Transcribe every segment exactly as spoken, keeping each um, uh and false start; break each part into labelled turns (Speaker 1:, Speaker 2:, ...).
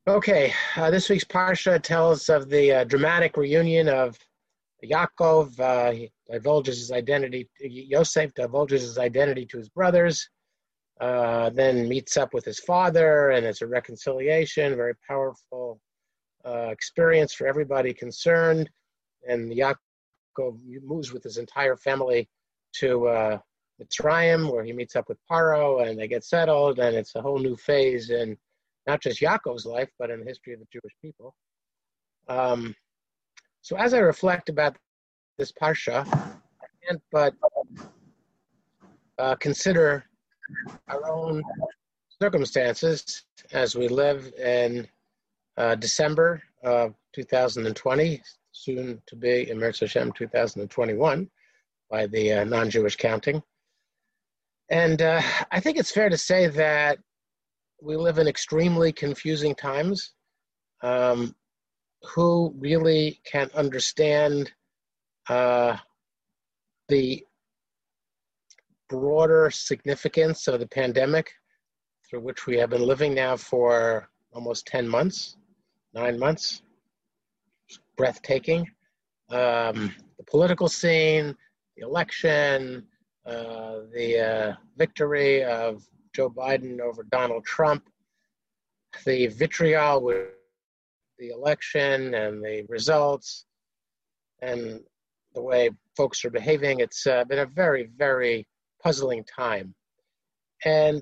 Speaker 1: Okay, uh, this week's Parsha tells of the uh, dramatic reunion of Yaakov. Uh, he divulges his identity, Yosef divulges his identity to his brothers, uh, then meets up with his father, and it's a reconciliation, very powerful uh, experience for everybody concerned. And Yaakov moves with his entire family to uh, Mitzrayim, where he meets up with Paro, and they get settled, and it's a whole new phase in not just Yaakov's life, but in the history of the Jewish people. Um, so as I reflect about this Parsha, I can't but uh, consider our own circumstances as we live in uh, December of two thousand twenty, soon to be, in Eretz Hashem, two thousand twenty-one, by the uh, non-Jewish counting. And uh, I think it's fair to say that we live in extremely confusing times. Um, who really can understand uh, the broader significance of the pandemic through which we have been living now for almost ten months, nine months? It's breathtaking. Um, the political scene, the election, uh, the uh, victory of Joe Biden over Donald Trump, the vitriol with the election and the results, and the way folks are behaving. It's uh, been a very, very puzzling time. And,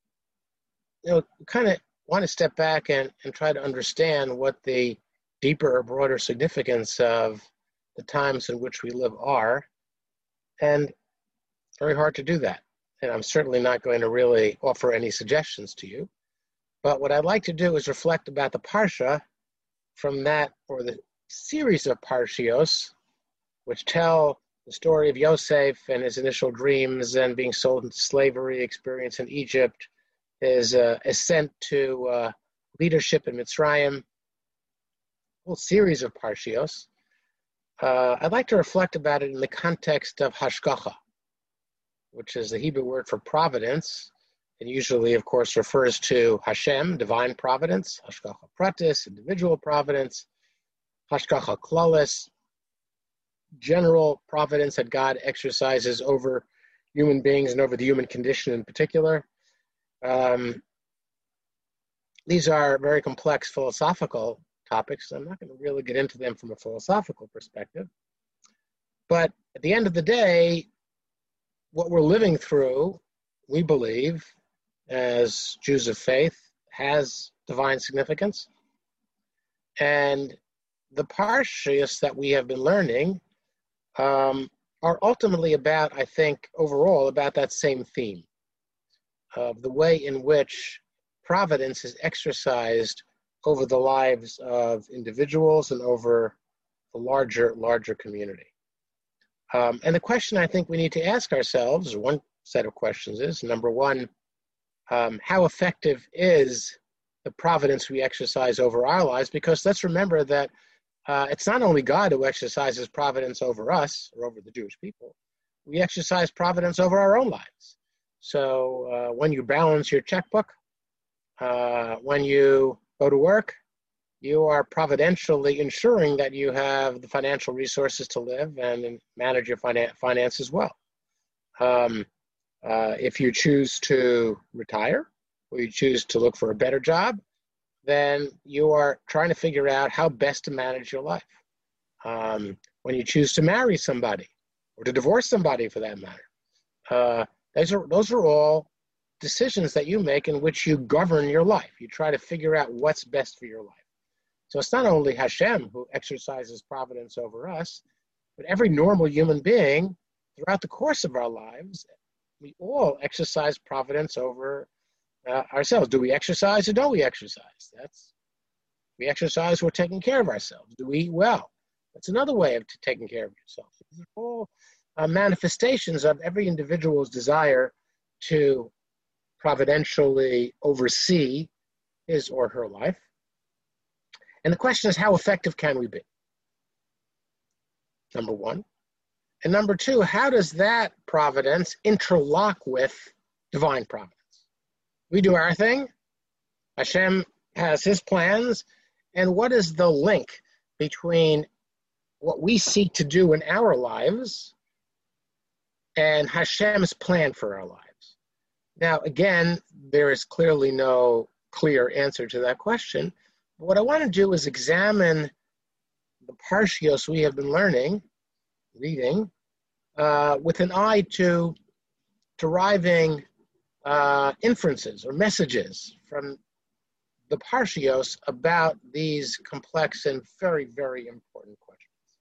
Speaker 1: you know, kind of want to step back and, and try to understand what the deeper or broader significance of the times in which we live are. And it's very hard to do that. And I'm certainly not going to really offer any suggestions to you. But what I'd like to do is reflect about the Parsha from that, or the series of Parshios, which tell the story of Yosef and his initial dreams and being sold into slavery, experience in Egypt, his uh, ascent to uh, leadership in Mitzrayim, a whole series of Parshios. Uh, I'd like to reflect about it in the context of Hashgacha, which is the Hebrew word for providence, and usually, of course, refers to Hashem, divine providence, Hashgacha Pratis, individual providence, Hashgacha Klalis, general providence that God exercises over human beings and over the human condition in particular. Um, these are very complex philosophical topics, so I'm not going to really get into them from a philosophical perspective. But at the end of the day, what we're living through, we believe, as Jews of faith, has divine significance. And the Parshios that we have been learning um, are ultimately about, I think, overall, about that same theme of the way in which providence is exercised over the lives of individuals and over the larger, larger community. Um, and the question I think we need to ask ourselves, one set of questions is, number one, um, how effective is the providence we exercise over our lives? Because let's remember that uh, it's not only God who exercises providence over us or over the Jewish people. We exercise providence over our own lives. So uh, when you balance your checkbook, uh, when you go to work, you are providentially ensuring that you have the financial resources to live and manage your finan- finances well. Um, uh, if you choose to retire or you choose to look for a better job, then you are trying to figure out how best to manage your life. Um, when you choose to marry somebody or to divorce somebody for that matter, uh, those are, those are all decisions that you make in which you govern your life. You try to figure out what's best for your life. So it's not only Hashem who exercises providence over us, but every normal human being throughout the course of our lives, we all exercise providence over uh, ourselves. Do we exercise or don't we exercise? That's, we exercise, we're taking care of ourselves. Do we eat well? That's another way of t- taking care of yourself. These are all uh, manifestations of every individual's desire to providentially oversee his or her life. And the question is, how effective can we be? Number one. And number two, how does that providence interlock with divine providence? We do our thing. Hashem has his plans, and what is the link between what we seek to do in our lives and Hashem's plan for our lives. Now, again, there is clearly no clear answer to that question. But what I want to do is examine the parshios we have been learning, reading, uh, with an eye to deriving uh, inferences or messages from the parshios about these complex and very, very important questions.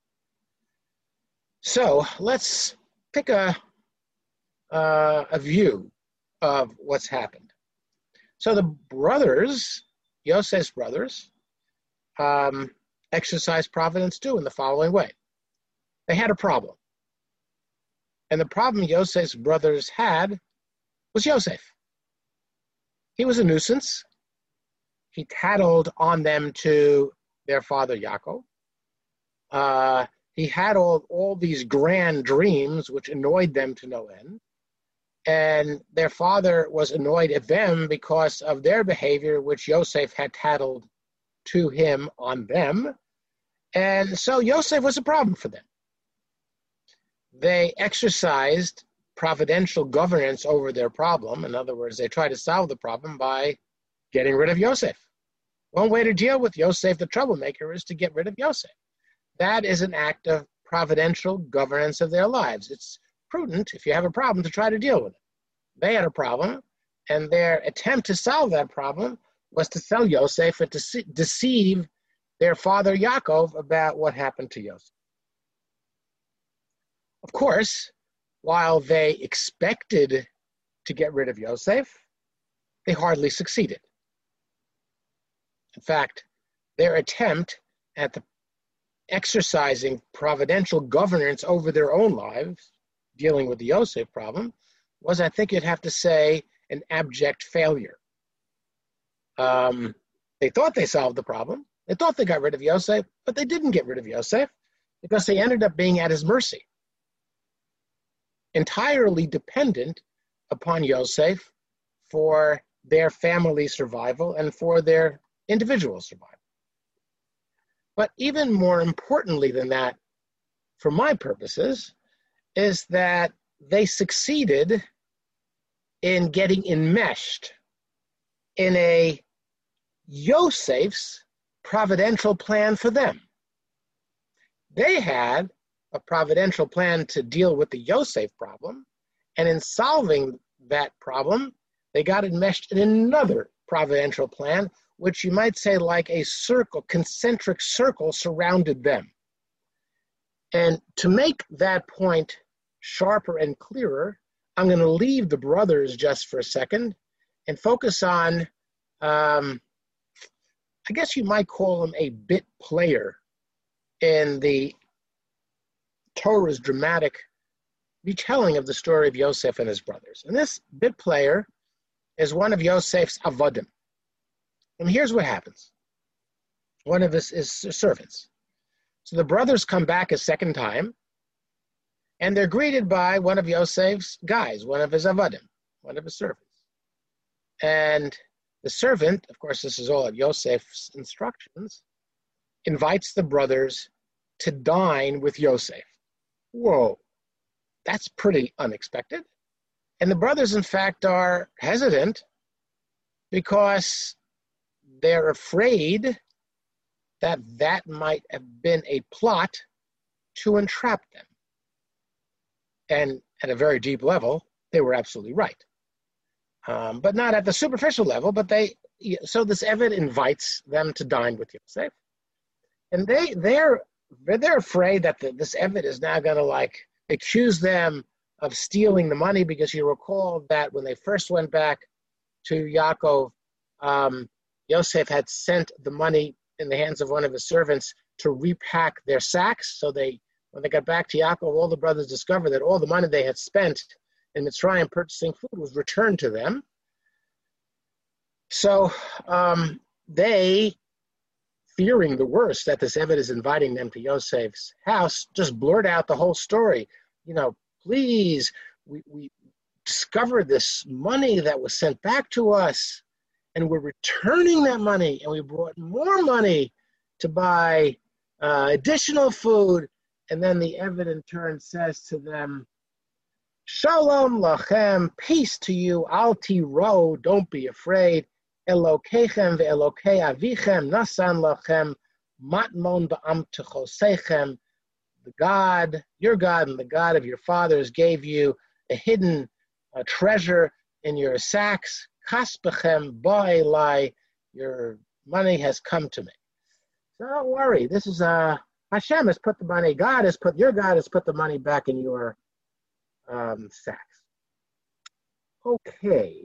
Speaker 1: So let's pick a, uh, a view of what's happened. So the brothers, Yosef's brothers, um, exercised providence too in the following way. They had a problem. And the problem Yosef's brothers had was Yosef. He was a nuisance. He tattled on them to their father Yaakov. Uh, he had all, all these grand dreams which annoyed them to no end. And their father was annoyed at them because of their behavior, which Yosef had tattled to him on them. And so Yosef was a problem for them. They exercised providential governance over their problem. In other words, they tried to solve the problem by getting rid of Yosef. One way to deal with Yosef, the troublemaker, is to get rid of Yosef. That is an act of providential governance of their lives. It's prudent, if you have a problem, to try to deal with it. They had a problem, and their attempt to solve that problem was to sell Yosef and to deceive their father Yaakov about what happened to Yosef. Of course, while they expected to get rid of Yosef, they hardly succeeded. In fact, their attempt at the exercising providential governance over their own lives, dealing with the Yosef problem, was, I think you'd have to say, an abject failure. Um, they thought they solved the problem. They thought they got rid of Yosef, but they didn't get rid of Yosef because they ended up being at his mercy, entirely dependent upon Yosef for their family survival and for their individual survival. But even more importantly than that, for my purposes, is that they succeeded in getting enmeshed in a Yosef's providential plan for them. They had a providential plan to deal with the Yosef problem, and in solving that problem, they got enmeshed in another providential plan, which you might say like a circle, concentric circle surrounded them. And to make that point sharper and clearer, I'm going to leave the brothers just for a second and focus on, um, I guess you might call him a bit player in the Torah's dramatic retelling of the story of Yosef and his brothers. And this bit player is one of Yosef's avodim. And here's what happens. One of his, his servants. So the brothers come back a second time, and they're greeted by one of Yosef's guys, one of his avodim, one of his servants. And the servant, of course, this is all at Yosef's instructions, invites the brothers to dine with Yosef. Whoa, that's pretty unexpected. And the brothers, in fact, are hesitant because they're afraid that that might have been a plot to entrap them. And at a very deep level, they were absolutely right. Um, but not at the superficial level, but they, so this Eved invites them to dine with Yosef. And they, they're, they're afraid that the, this Eved is now going to like accuse them of stealing the money, because you recall that when they first went back to Yaakov, um, Yosef had sent the money in the hands of one of his servants to repack their sacks. So they, when they got back to Yaakov, all the brothers discovered that all the money they had spent in Mitzrayim purchasing food was returned to them. So um, they, fearing the worst, that this Eved is inviting them to Yosef's house, just blurt out the whole story. You know, please, we, we discovered this money that was sent back to us, and we're returning that money, and we brought more money to buy uh, additional food. And then the Eved in turn says to them, Shalom lachem, peace to you, al tiro, don't be afraid. Elokechem ve'elokei avichem, nasan lachem, matmon ba'am techosechem. The God, your God and the God of your fathers gave you a hidden uh, treasure in your sacks. Kaspechem ba'elai, your money has come to me. So don't worry, this is uh, Hashem has put the money, God has put, your God has put the money back in your um, sacks. Okay.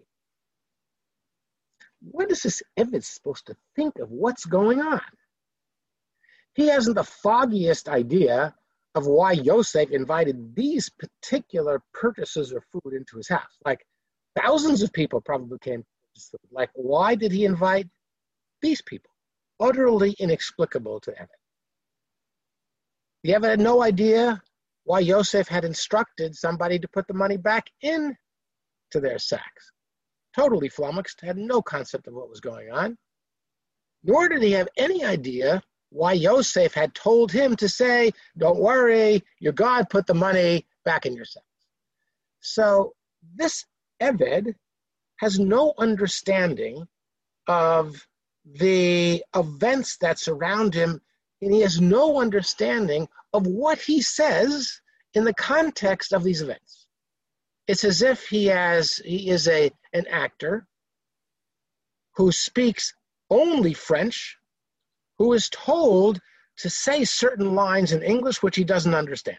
Speaker 1: What is this Eved supposed to think of what's going on? He hasn't the foggiest idea of why Yosef invited these particular purchasers of food into his house. Like thousands of people probably came to purchase food. Like, why did he invite these people? Utterly inexplicable to Eved. The Eved had no idea why Yosef had instructed somebody to put the money back in to their sacks. Totally flummoxed, had no concept of what was going on. Nor did he have any idea why Yosef had told him to say, don't worry, your God put the money back in your sacks. So this Eved has no understanding of the events that surround him, and he has no understanding of what he says in the context of these events. It's as if he has he is a an actor who speaks only French, who is told to say certain lines in English which he doesn't understand.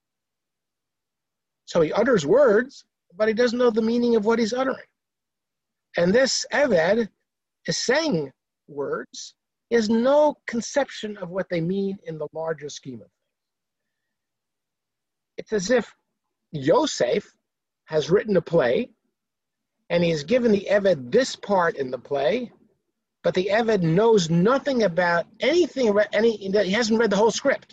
Speaker 1: So he utters words, but he doesn't know the meaning of what he's uttering. And this Eved is saying words. He has no conception of what they mean in the larger scheme of things. It's as if Yosef has written a play, and he has given the Eved this part in the play, but the Eved knows nothing about anything, any, he hasn't read the whole script.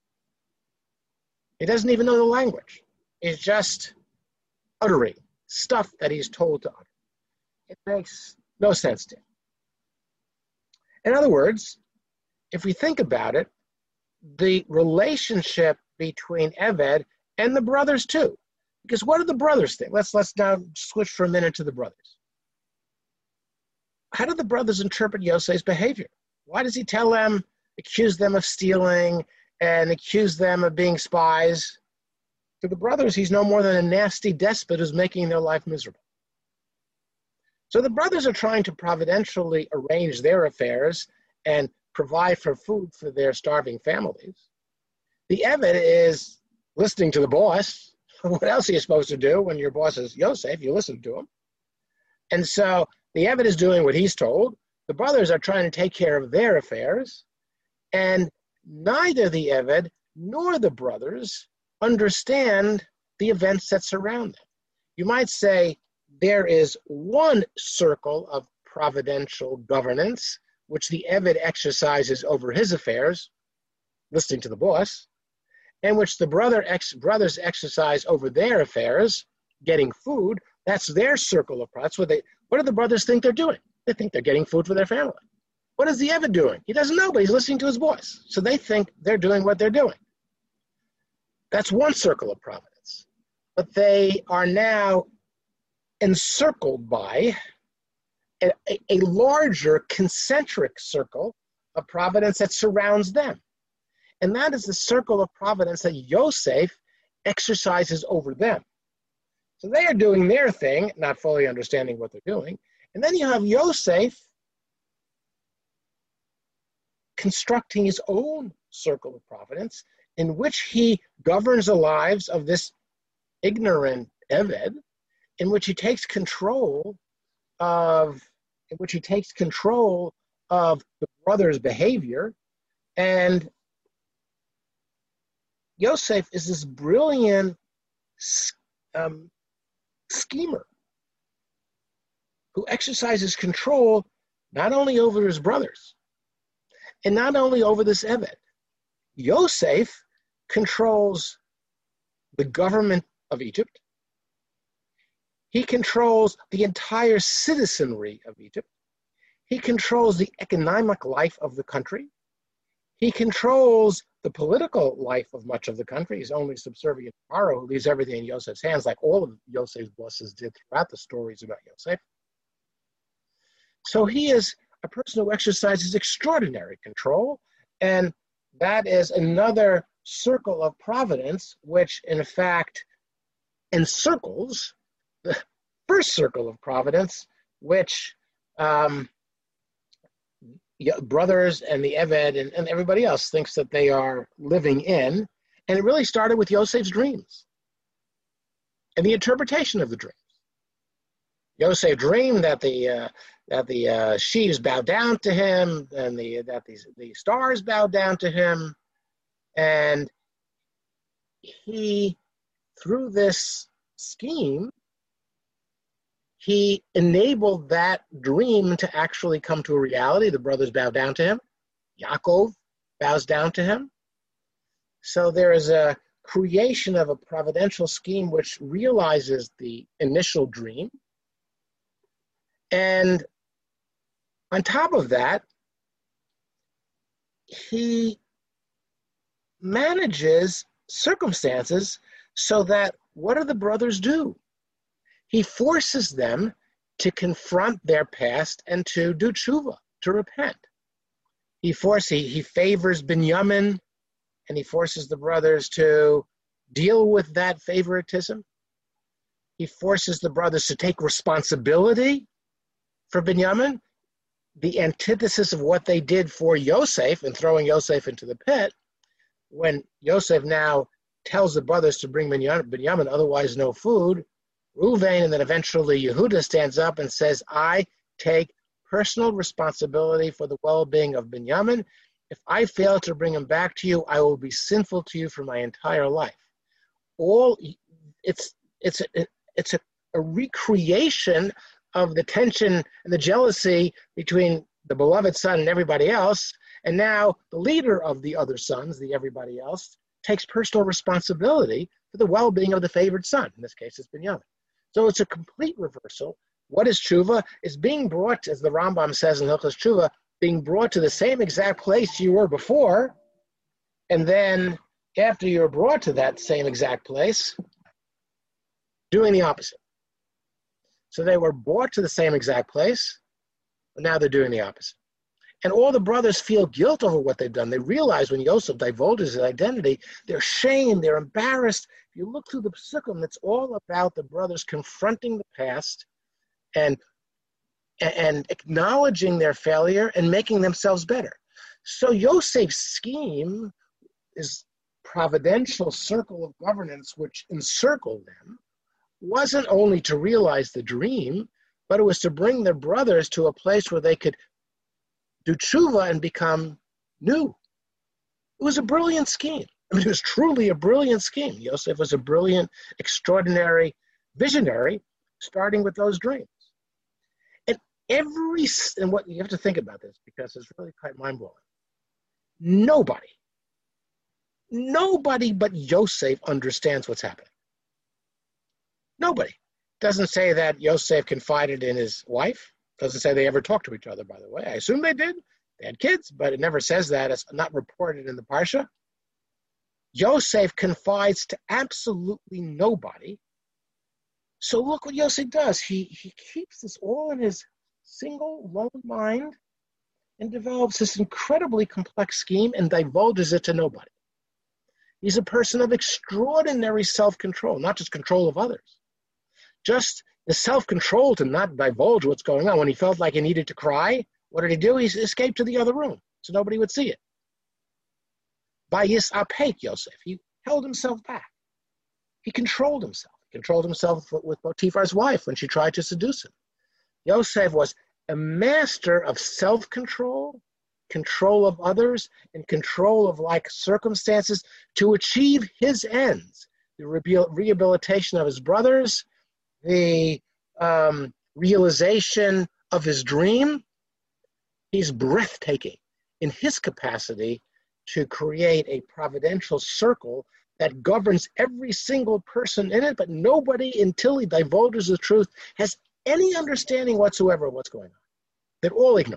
Speaker 1: He doesn't even know the language. He's just uttering stuff that he's told to utter. It makes no sense to him. In other words, if we think about it, the relationship between Eved and the brothers too, because what do the brothers think? Let's let's now switch for a minute to the brothers. How do the brothers interpret Yosef's behavior? Why does he tell them, accuse them of stealing and accuse them of being spies? To the brothers, he's no more than a nasty despot who's making their life miserable. So the brothers are trying to providentially arrange their affairs and provide for food for their starving families. The Eved is listening to the boss. What else are you supposed to do when your boss is Yosef? You listen to him. And so the Eved is doing what he's told. The brothers are trying to take care of their affairs. And neither the Eved nor the brothers understand the events that surround them. You might say there is one circle of providential governance, which the Eved exercises over his affairs, listening to the boss, and which the brother ex- brothers exercise over their affairs, getting food. That's their circle of profits. What they, what do the brothers think they're doing? They think they're getting food for their family. What is the Eved doing? He doesn't know, but he's listening to his boss. So they think they're doing what they're doing. That's one circle of providence. But they are now encircled by a, a, a larger concentric circle of providence that surrounds them. And that is the circle of providence that Yosef exercises over them. So they are doing their thing, not fully understanding what they're doing. And then you have Yosef constructing his own circle of providence in which he governs the lives of this ignorant Eved, in which he takes control of, in which he takes control of the brother's behavior. And Yosef is this brilliant um, schemer who exercises control not only over his brothers and not only over this Eved. Yosef controls the government of Egypt. He controls the entire citizenry of Egypt. He controls the economic life of the country. He controls the political life of much of the country. He's only subservient to Paro, who leaves everything in Yosef's hands, like all of Yosef's bosses did throughout the stories about Yosef. So he is a person who exercises extraordinary control, and that is another circle of providence, which in fact encircles the first circle of providence, which um, brothers and the Eved and, and everybody else thinks that they are living in. And it really started with Yosef's dreams and the interpretation of the dreams. Yosef dreamed that the uh, that the uh, sheaves bowed down to him, and the that the, the stars bowed down to him, and he, through this scheme, he enabled that dream to actually come to a reality. The brothers bow down to him. Yaakov bows down to him. So there is a creation of a providential scheme which realizes the initial dream. And on top of that, he manages circumstances so that what do the brothers do? He forces them to confront their past and to do tshuva, to repent. He forces, he, he favors Binyamin, and he forces the brothers to deal with that favoritism. He forces the brothers to take responsibility for Binyamin, the antithesis of what they did for Yosef in throwing Yosef into the pit. When Yosef now tells the brothers to bring Binyamin, Binyamin otherwise no food, Reuven and then eventually Yehuda stands up and says, I take personal responsibility for the well-being of Binyamin. If I fail to bring him back to you, I will be sinful to you for my entire life. All it's it's a, it's a, a recreation of the tension and the jealousy between the beloved son and everybody else, and now the leader of the other sons, the everybody else, takes personal responsibility for the well-being of the favored son. In this case, it's Binyamin. So it's a complete reversal. What is tshuva? Is being brought, as the Rambam says in Hilchos Tshuva, being brought to the same exact place you were before, and then after you're brought to that same exact place, doing the opposite. So they were brought to the same exact place, but now they're doing the opposite. And all the brothers feel guilt over what they've done. They realize when Yosef divulges his identity, they're shamed, they're embarrassed. If you look through the Psukim, it's all about the brothers confronting the past and, and acknowledging their failure and making themselves better. So Yosef's scheme is providential circle of governance which encircled them, wasn't only to realize the dream, but it was to bring their brothers to a place where they could do tshuva and become new. It was a brilliant scheme. I mean, it was truly a brilliant scheme. Yosef was a brilliant, extraordinary visionary, starting with those dreams. And every, and what you have to think about this because it's really quite mind-blowing. Nobody, nobody but Yosef understands what's happening. Nobody. Doesn't say that Yosef confided in his wife. Doesn't say they ever talked to each other, by the way. I assume they did. They had kids, but it never says that. It's not reported in the Parsha. Yosef confides to absolutely nobody. So look what Yosef does. He, he keeps this all in his single, lone mind and develops this incredibly complex scheme and divulges it to nobody. He's a person of extraordinary self-control, not just control of others. Just the self-control to not divulge what's going on. When he felt like he needed to cry, what did he do? He escaped to the other room so nobody would see it. Vayis apek Yosef. He held himself back. He controlled himself. He controlled himself with Potiphar's wife when she tried to seduce him. Yosef was a master of self-control, control of others, and control of like circumstances to achieve his ends. The rehabilitation of his brothers, the um, realization of his dream. He's breathtaking in his capacity to create a providential circle that governs every single person in it, but nobody, until he divulges the truth, has any understanding whatsoever of what's going on. They're all ignorant.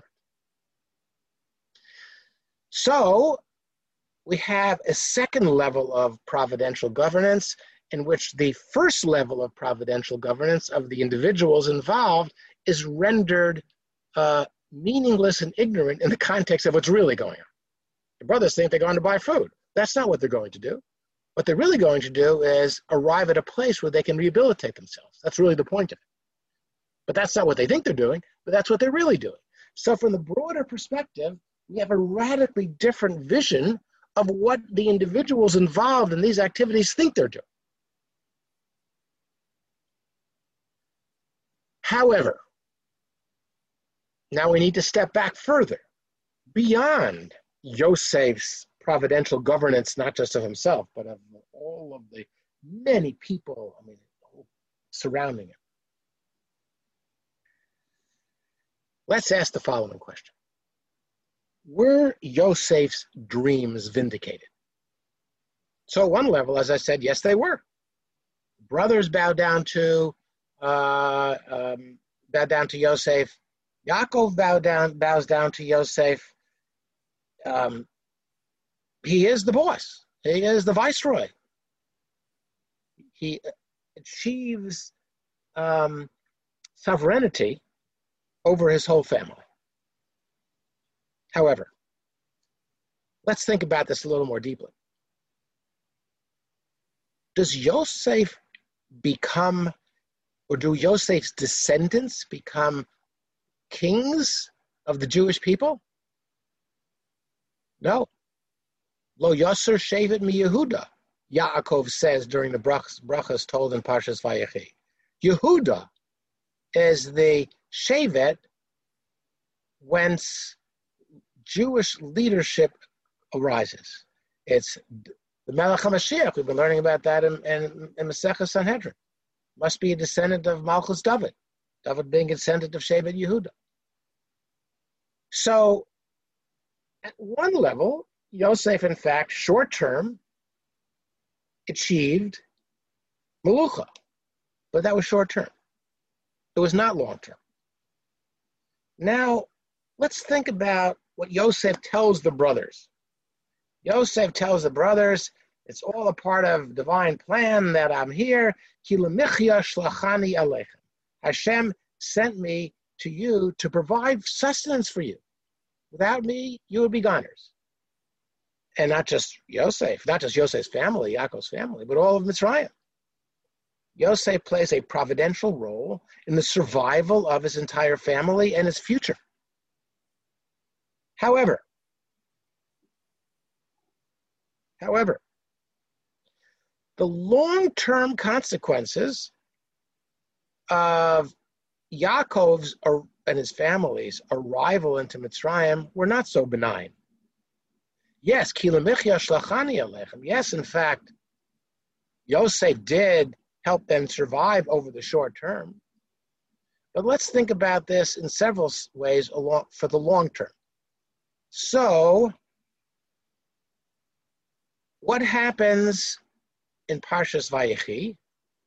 Speaker 1: So we have a second level of providential governance in which the first level of providential governance of the individuals involved is rendered uh, meaningless and ignorant in the context of what's really going on. The brothers think they're going to buy food. That's not what they're going to do. What they're really going to do is arrive at a place where they can rehabilitate themselves. That's really the point of it. But that's not what they think they're doing, but that's what they're really doing. So from the broader perspective, we have a radically different vision of what the individuals involved in these activities think they're doing. However, now we need to step back further, beyond Yosef's providential governance, not just of himself, but of all of the many people, I mean, surrounding him. Let's ask the following question. Were Yosef's dreams vindicated? So at one level, as I said, yes, they were. Brothers bowed down to uh, um, bowed down to Yosef. Yaakov bowed down, bows down to Yosef. Um, he is the boss. He is the viceroy. He achieves um, sovereignty over his whole family. However, let's think about this a little more deeply. Does Yosef become, or do Yosef's descendants become kings of the Jewish people? No. Lo Yosser Shevet mi Yehuda, Yaakov says during the brachas, brachas told in Parshas Vayechi. Yehuda is the Shevet whence Jewish leadership arises. It's the Melech HaMashiach. We've been learning about that in, in, in Masechah Sanhedrin. Must be a descendant of Malchus David. David being a descendant of Shevet Yehuda. So, at one level, Yosef, in fact, short-term, achieved Melucha. But that was short-term. It was not long-term. Now, let's think about what Yosef tells the brothers. Yosef tells the brothers, it's all a part of divine plan that I'm here. Ki lemichya shlachani aleichem. Hashem sent me to you to provide sustenance for you. Without me, you would be goners. And not just Yosef, not just Yosef's family, Yaakov's family, but all of Mitzrayim. Yosef plays a providential role in the survival of his entire family and his future. However, however, the long-term consequences of Yaakov's and his family's arrival into Mitzrayim were not so benign. Yes, ki lemichya shlachani aleichem. Yes, in fact, Yosef did help them survive over the short term. But let's think about this in several ways along, for the long term. So, what happens in Parshas Vayechi?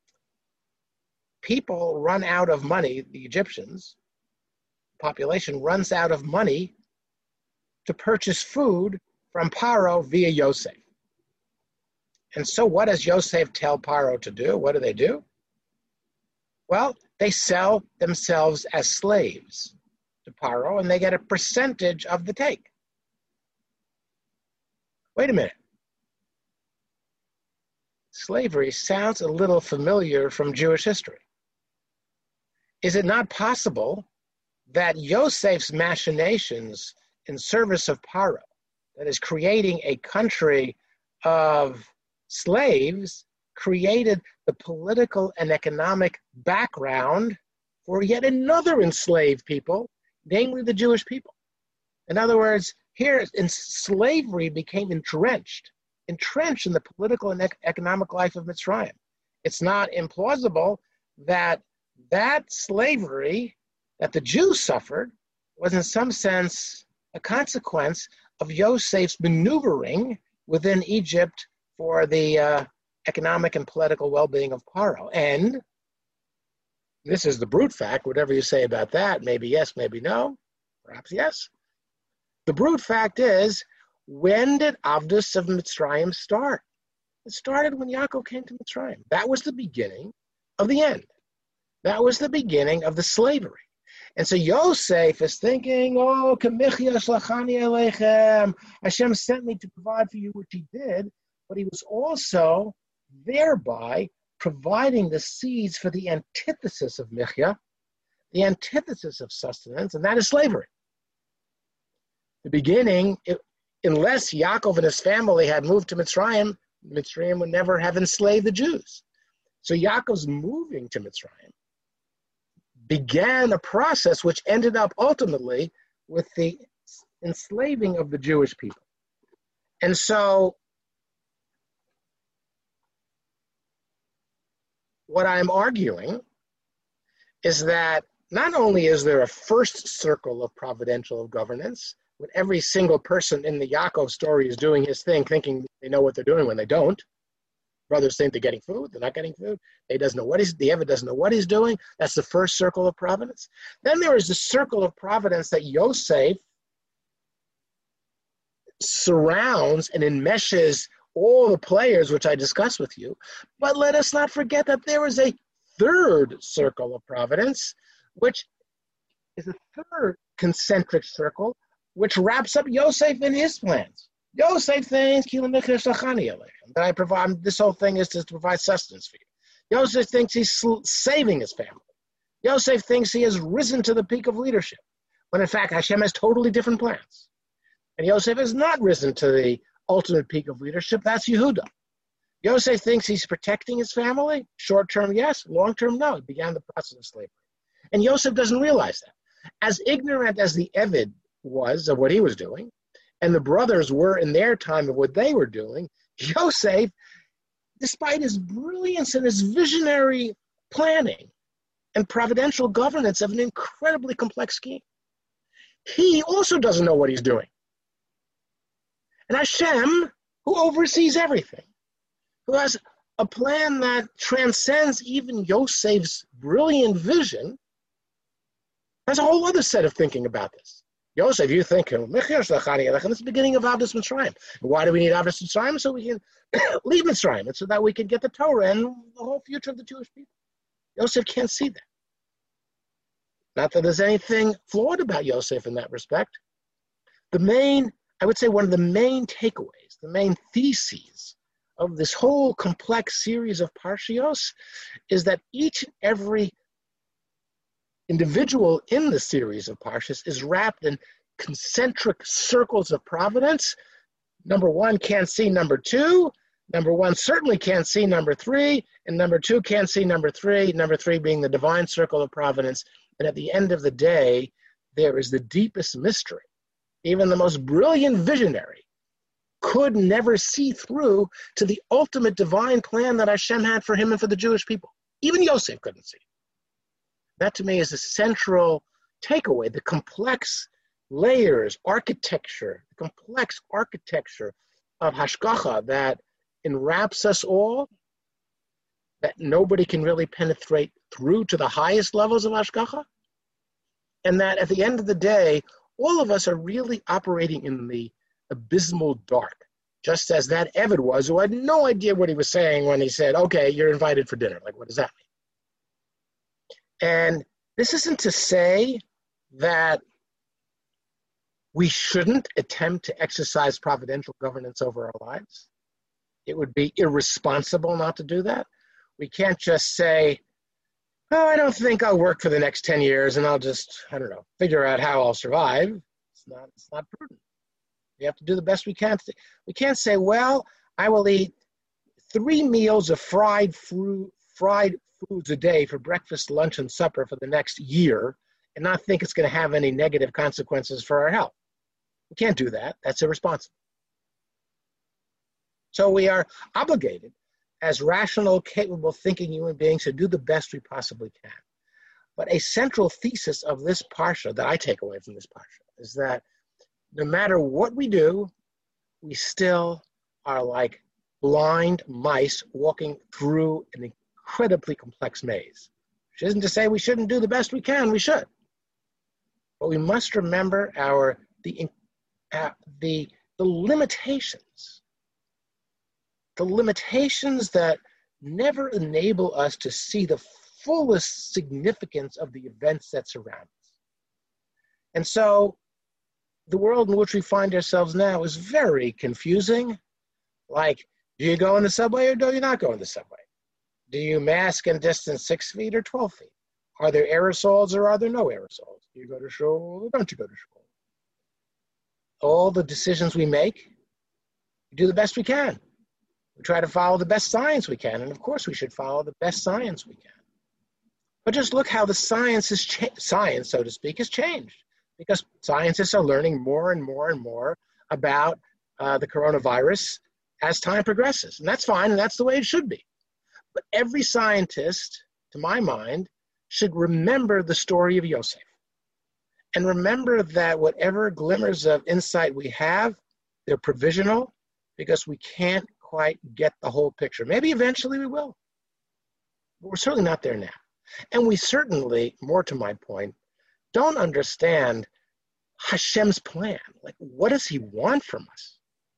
Speaker 1: People run out of money, the Egyptians, population runs out of money to purchase food from Paro via Yosef. And so what does Yosef tell Paro to do? What do they do? Well, they sell themselves as slaves to Paro, and they get a percentage of the take. Wait a minute. Slavery sounds a little familiar from Jewish history. Is it not possible that Yosef's machinations in service of Paro, that is creating a country of slaves, created the political and economic background for yet another enslaved people, namely the Jewish people? In other words, here in slavery became entrenched, entrenched in the political and ec- economic life of Mitzrayim. It's not implausible that that slavery that the Jews suffered was in some sense a consequence of Yosef's maneuvering within Egypt for the uh, economic and political well-being of Paro. And this is the brute fact, whatever you say about that, maybe yes, maybe no. Perhaps yes. The brute fact is, when did Avdus of Mitzrayim start? It started when Yaakov came to Mitzrayim. That was the beginning of the end. That was the beginning of the slavery. And so Yosef is thinking, oh, Kamichya shlachani aleichem, Hashem sent me to provide for you, which he did, but he was also thereby providing the seeds for the antithesis of Michya, the antithesis of sustenance, and that is slavery. The beginning, it, unless Yaakov and his family had moved to Mitzrayim, Mitzrayim would never have enslaved the Jews. So Yaakov's moving to Mitzrayim began a process which ended up ultimately with the enslaving of the Jewish people. And so what I'm arguing is that not only is there a first circle of providential governance, when every single person in the Yaakov story is doing his thing, thinking they know what they're doing when they don't. Brothers think they're getting food, they're not getting food. He doesn't know what he's, the Eved doesn't know what he's doing. That's the first circle of providence. Then there is the circle of providence that Yosef surrounds and enmeshes all the players, which I discussed with you. But let us not forget that there is a third circle of providence, which is a third concentric circle, which wraps up Yosef in his plans. Yosef thinks that I provide, this whole thing is to provide sustenance for you. Yosef thinks he's saving his family. Yosef thinks he has risen to the peak of leadership, when in fact Hashem has totally different plans. And Yosef has not risen to the ultimate peak of leadership. That's Yehuda. Yosef thinks he's protecting his family. Short term, yes. Long term, no. It began the process of slavery. And Yosef doesn't realize that. As ignorant as the Eved was of what he was doing, and the brothers were in their time of what they were doing, Yosef, despite his brilliance and his visionary planning and providential governance of an incredibly complex scheme, he also doesn't know what he's doing. And Hashem, who oversees everything, who has a plan that transcends even Yosef's brilliant vision, has a whole other set of thinking about this. Yosef, you think, and it's the beginning of Avdas Mitzrayim. Why do we need Avdas Mitzrayim? So we can leave Mitzrayim, and so that we can get the Torah and the whole future of the Jewish people. Yosef can't see that. Not that there's anything flawed about Yosef in that respect. The main, I would say one of the main takeaways, the main theses of this whole complex series of Parshios is that each and every individual in the series of Parshas is wrapped in concentric circles of providence. Number one can't see number two. Number one certainly can't see number three. And number two can't see number three. Number three being the divine circle of providence. And at the end of the day, there is the deepest mystery. Even the most brilliant visionary could never see through to the ultimate divine plan that Hashem had for him and for the Jewish people. Even Yosef couldn't see. That to me is a central takeaway, the complex layers, architecture, the complex architecture of Hashgacha that enwraps us all, that nobody can really penetrate through to the highest levels of Hashgacha, and that at the end of the day, all of us are really operating in the abysmal dark, just as that Eved was, who had no idea what he was saying when he said, okay, you're invited for dinner. Like, what does that mean? And this isn't to say that we shouldn't attempt to exercise providential governance over our lives. It would be irresponsible not to do that. We can't just say, oh, I don't think I'll work for the next ten years and I'll just, I don't know, figure out how I'll survive. It's not, it's not prudent. We have to do the best we can. We can't say, well, I will eat three meals of fried fruit, fried foods a day for breakfast, lunch, and supper for the next year and not think it's going to have any negative consequences for our health. We can't do that. That's irresponsible. So we are obligated as rational, capable, thinking human beings to do the best we possibly can. But a central thesis of this parsha that I take away from this parsha is that no matter what we do, we still are like blind mice walking through an incredibly complex maze. Which isn't to say we shouldn't do the best we can, we should. But we must remember our the uh, the the limitations, the limitations that never enable us to see the fullest significance of the events that surround us. And so the world in which we find ourselves now is very confusing. Like, do you go in the subway or do you not go in the subway? Do you mask and distance six feet or twelve feet? Are there aerosols or are there no aerosols? Do you go to shul or don't you go to shul? All the decisions we make, we do the best we can. We try to follow the best science we can, and of course we should follow the best science we can. But just look how the science is cha- science, so to speak, has changed, because scientists are learning more and more and more about uh, the coronavirus as time progresses, and that's fine, and that's the way it should be. But every scientist, to my mind, should remember the story of Yosef, and remember that whatever glimmers of insight we have, they're provisional, because we can't quite get the whole picture. Maybe eventually we will, but we're certainly not there now. And we certainly, more to my point, don't understand Hashem's plan. Like, what does he want from us?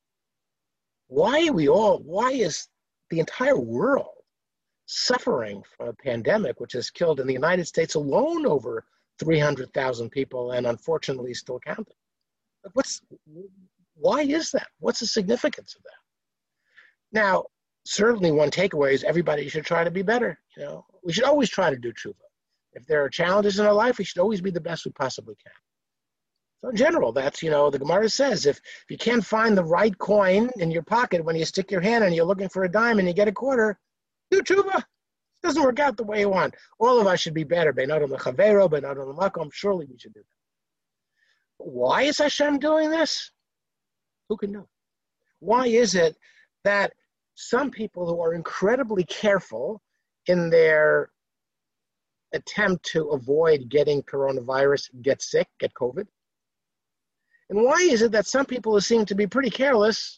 Speaker 1: Why are we all, why is the entire world suffering from a pandemic which has killed in the United States alone over three hundred thousand people and unfortunately still counting? What's, why is that? What's the significance of that? Now, certainly one takeaway is everybody should try to be better. You know, we should always try to do tshuva. If there are challenges in our life, we should always be the best we possibly can. So in general, that's, you know, the Gemara says, if, if you can't find the right coin in your pocket when you stick your hand and you're looking for a dime and you get a quarter, do tshuva. It doesn't work out the way you want. All of us should be better. Bein adam lechavero, bein adam lemakom. Surely we should do that. Why is Hashem doing this? Who can know? Why is it that some people who are incredibly careful in their attempt to avoid getting coronavirus get sick, get COVID? And why is it that some people who seem to be pretty careless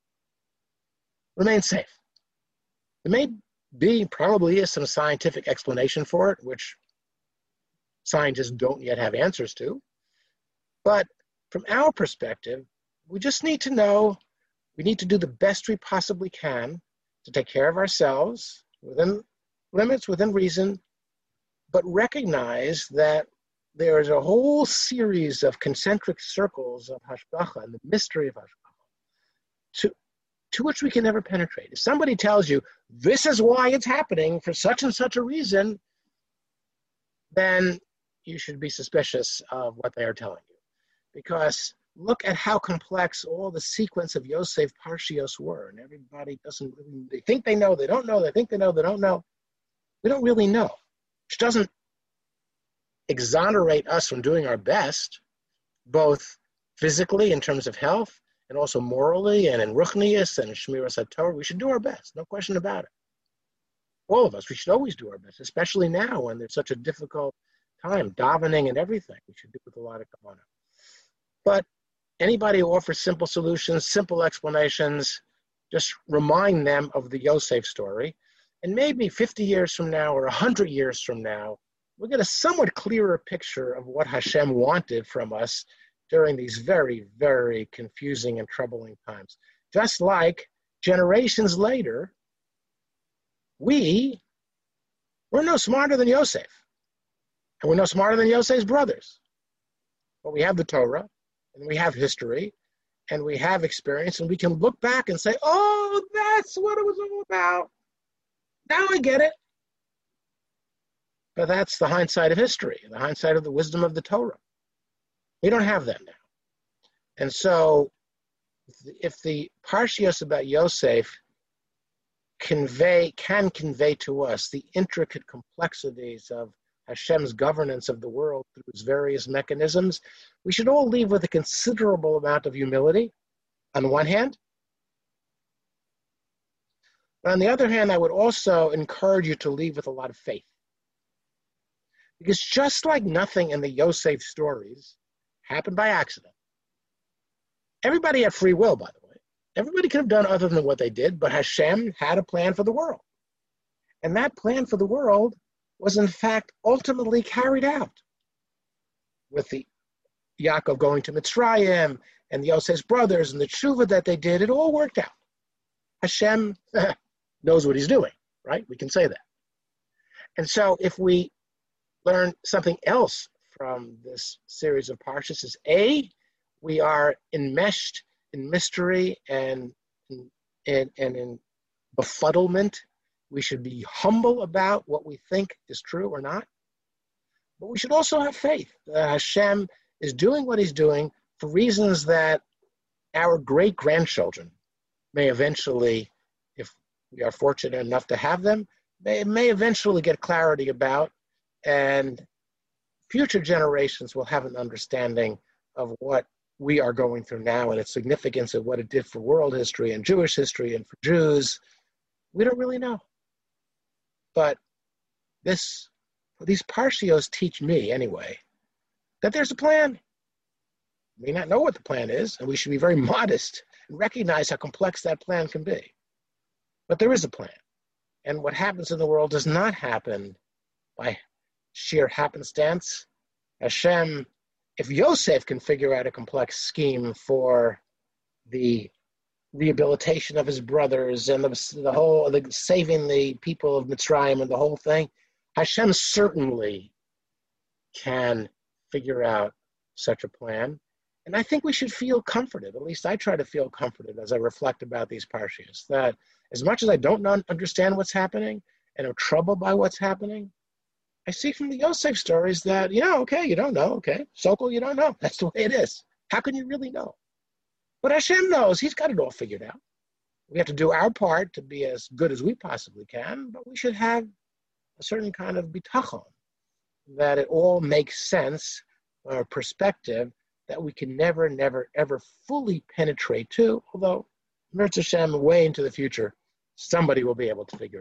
Speaker 1: remain safe? There may be, probably is some scientific explanation for it, which scientists don't yet have answers to. But from our perspective, we just need to know, we need to do the best we possibly can to take care of ourselves within limits, within reason, but recognize that there is a whole series of concentric circles of hashgacha and the mystery of hashgacha to, to which we can never penetrate. If somebody tells you, this is why it's happening for such and such a reason, then you should be suspicious of what they are telling you. Because look at how complex all the sequence of Yosef Parshios were, and everybody doesn't really, they think they know, they don't know, they think they know, they don't know. We don't really know, which doesn't exonerate us from doing our best, both physically in terms of health, and also morally, and in ruchnius, and in shmiras haTorah. We should do our best, no question about it. All of us, we should always do our best, especially now when there's such a difficult time, davening and everything. We should do it with a lot of kavanah. But anybody who offers simple solutions, simple explanations, just remind them of the Yosef story. And maybe fifty years from now or one hundred years from now, we'll get a somewhat clearer picture of what Hashem wanted from us during these very, very confusing and troubling times. Just like generations later, we, we're no smarter than Yosef. And we're no smarter than Yosef's brothers. But we have the Torah, and we have history, and we have experience, and we can look back and say, oh, that's what it was all about. Now I get it. But that's the hindsight of history, the hindsight of the wisdom of the Torah. We don't have that now. And so if the Parshios about Yosef convey, can convey to us the intricate complexities of Hashem's governance of the world through its various mechanisms, we should all leave with a considerable amount of humility, on one hand. But on the other hand, I would also encourage you to leave with a lot of faith. Because just like nothing in the Yosef stories happened by accident, everybody had free will, by the way. Everybody could have done other than what they did, but Hashem had a plan for the world. And that plan for the world was in fact ultimately carried out with the Yaakov going to Mitzrayim and Yosef's brothers and the tshuva that they did, it all worked out. Hashem knows what he's doing, right? We can say that. And so if we learn something else from this series of parshas is A, we are enmeshed in mystery and, and, and in befuddlement. We should be humble about what we think is true or not. But we should also have faith that Hashem is doing what he's doing for reasons that our great-grandchildren may eventually, if we are fortunate enough to have them, may, may eventually get clarity about, and future generations will have an understanding of what we are going through now and its significance and what it did for world history and Jewish history and for Jews. We don't really know. But this, these parshios teach me, anyway, that there's a plan. We may not know what the plan is, and we should be very modest and recognize how complex that plan can be. But there is a plan. And what happens in the world does not happen by sheer happenstance. Hashem, if Yosef can figure out a complex scheme for the rehabilitation of his brothers and the, the whole, the saving the people of Mitzrayim and the whole thing, Hashem certainly can figure out such a plan. And I think we should feel comforted, at least I try to feel comforted as I reflect about these parshias, that as much as I don't understand what's happening and am troubled by what's happening, I see from the Yosef stories that, yeah, okay, you don't know, okay. Sokol, you don't know. That's the way it is. How can you really know? But Hashem knows. He's got it all figured out. We have to do our part to be as good as we possibly can, but we should have a certain kind of bitachon, that it all makes sense, or perspective, that we can never, never, ever fully penetrate to, although, Mirz Hashem, way into the future, somebody will be able to figure it out.